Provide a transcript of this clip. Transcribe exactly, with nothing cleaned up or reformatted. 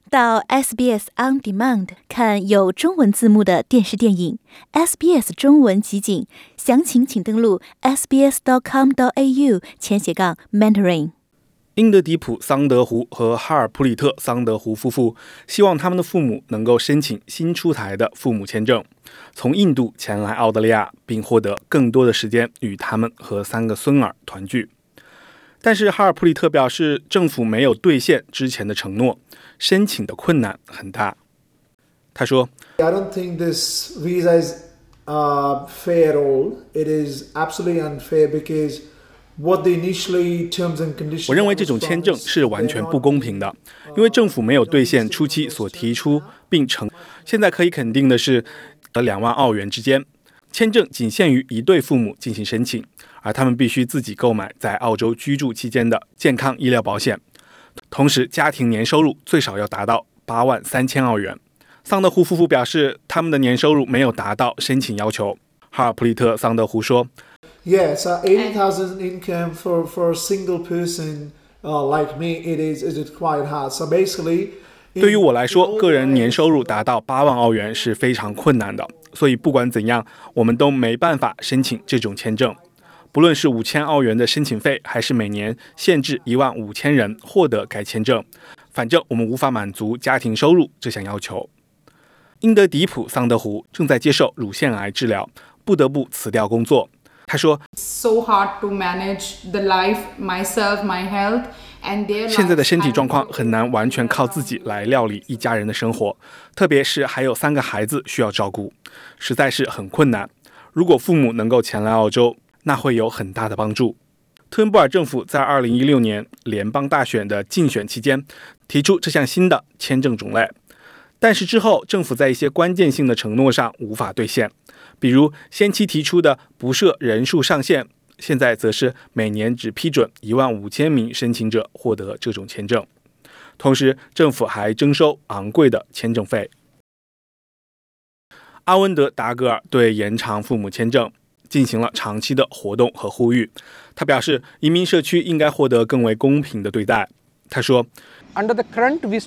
到 S B S On Demand 看有中文字幕的电视电影 S B S 中文集锦，详情请登录 s b s dot com dot a u 前斜杠 mentoring。 英德迪普·桑德胡和哈尔普里特·桑德胡夫妇希望他们的父母能够申请新出台的父母签证，从印度前来澳大利亚，并获得更多的时间与他们和三个孙儿团聚。但是哈尔普里特表示，政府没有兑现之前的承诺，申请的困难很大。他说 I don't think this visa is uh, fair at all. It is absolutely unfair because what the initially terms and conditions 我认为这种签证是完全不公平的，因为政府没有兑现初期所提出并承。现在可以肯定的是，两万澳元之间，签证仅限于一对父母进行申请，而他们必须自己购买在澳洲居住期间的健康医疗保险，同时家庭年收入最少要达到八万三千澳元。桑德胡夫妇表示，他们的年收入没有达到申请要求。哈尔普里特·桑德胡说 Yes, uh, eighty thousand income for, for a single person uh, like me, it is, it is quite hard. So basically, 对于我来说，个人年收入达到八万澳元是非常困难的，所以不管怎样，我们都没办法申请这种签证。不论是五千澳元的申请费，还是每年限制一万五千人获得该签证，反正我们无法满足家庭收入这项要求。英德迪普·桑德胡正在接受乳腺癌治疗，不得不辞掉工作。他说 So hard to manage the life, myself, my health, and their 现在的身体状况很难完全靠自己来料理一家人的生活，特别是还有三个孩子需要照顾，实在是很困难。如果父母能够前来澳洲，那会有很大的帮助。特恩布尔政府在二零一六年联邦大选的竞选期间提出这项新的签证种类，但是之后政府在一些关键性的承诺上无法兑现，比如先期提出的不设人数上限，现在则是每年只批准一万五千名申请者获得这种签证，同时政府还征收昂贵的签证费。阿温德·达格尔对延长父母签证进行了长期的活动和呼吁，他表示移民社区应该获得更为公平的对待。他说 Under the current